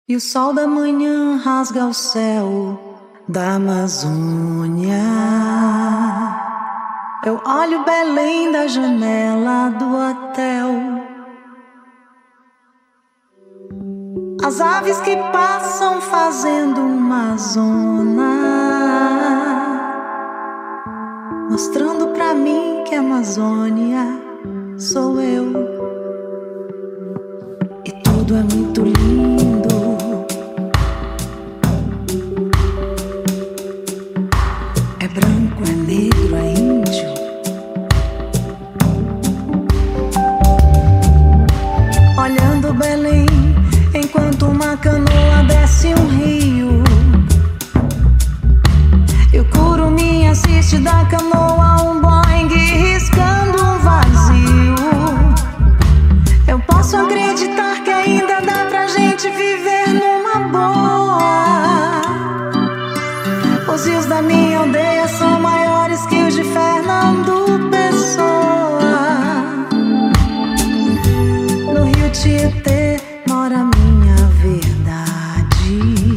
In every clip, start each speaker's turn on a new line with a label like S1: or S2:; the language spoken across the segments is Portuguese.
S1: E o sol da manhã rasga o céu da Amazônia. Eu olho Belém da janela do hotel. As aves que passam fazendo uma zona, mostrando pra mim que a Amazônia sou eu. E tudo é muito lindo. É branco, é negro, é índio. Olhando Belém, enquanto uma canoa desce um rio, e o curumim assiste da canoa um Boeing riscando um vazio. Eu posso acreditar que ainda dá pra gente viver numa boa. Os rios da minha aldeia são maiores que os de Fernando Pessoa. No rio Tietê mora minha verdade.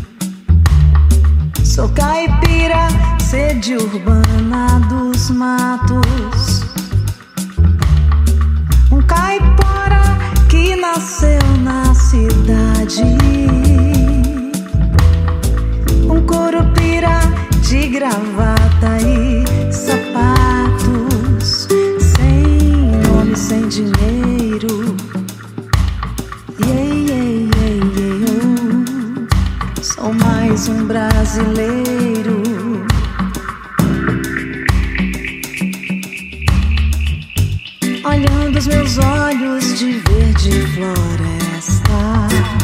S1: Sou caipira, sede urbana dos matos. Um caipora que nasceu na cidade. Um curupira de gravata e sapatos, sem nome, sem dinheiro. Sou mais um brasileiro. Olhando os meus olhos de verde floresta,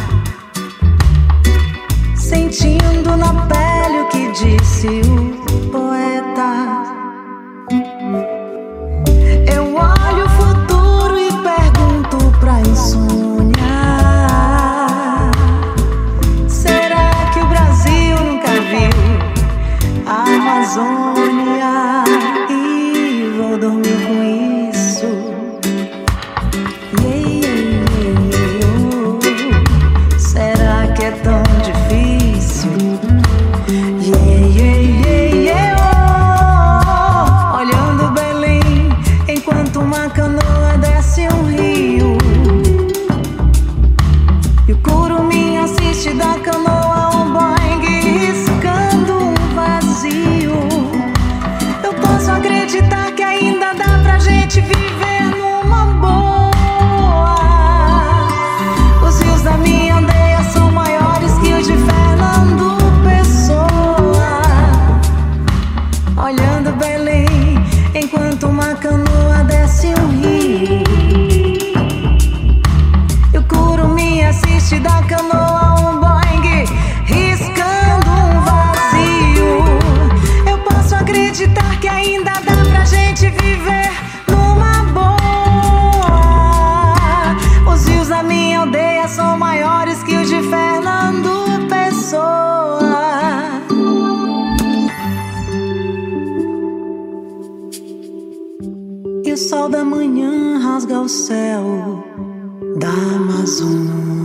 S1: sentindo na pele o que disse o poeta. Eu olho o futuro e pergunto pra insônia: será que o Brasil nunca viu a Amazônia? E vou dormir com isso. Será que é tão difícil? Olhando Belém, enquanto uma canoa desce um rio, e o curumim assiste da canoa um Boeing riscando um vazio. Eu posso acreditar que ainda dá pra gente viver numa boa. Os rios da minha aldeia são maiores que os de Fernando Pessoa. Olhando Belém, enquanto uma canoa desce um rio, e o curumim assiste da canoa um Boeing riscando um vazio. Eu posso acreditar que ainda dá pra gente viver numa boa. Os rios da minha aldeia são maiores que os de Fernando Pessoa. E o sol da manhã rasga o céu da Amazônia.